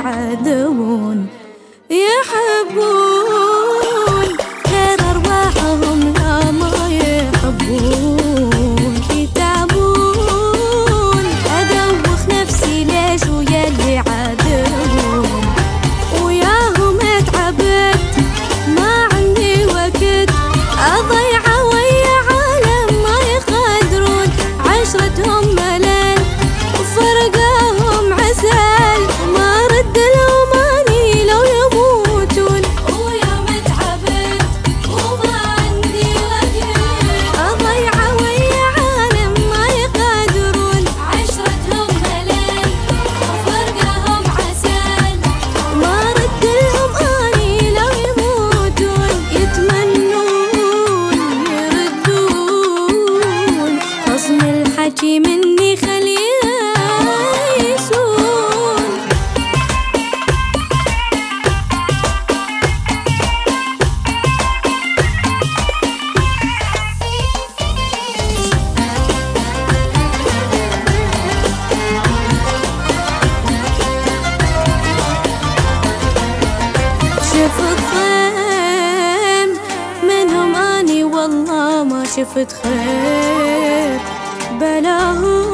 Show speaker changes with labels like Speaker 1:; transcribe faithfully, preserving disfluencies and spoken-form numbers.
Speaker 1: يعذبون يحبون غير أرواحهم لا ما يحبون يتعبون أدوخ نفسي ليش ويا اللي عذبون وياهم اتعبت ما عندي وقت أضيعه ويا عالم ما يقدرون عشرتهم ملل وفرقاهم عسل ما رد لهم أني لو يموتون ويوم اتعبت وما عندي وقت أضيعه ويا عالم ما يقدرون عشرتهم ملل وفرقاهم عسل ما رد لهم أني لو يموتون يتمنون يردون خصم الحكي مني خليه يسون شفت خير منهم أني والله ما شفت خير بلاهم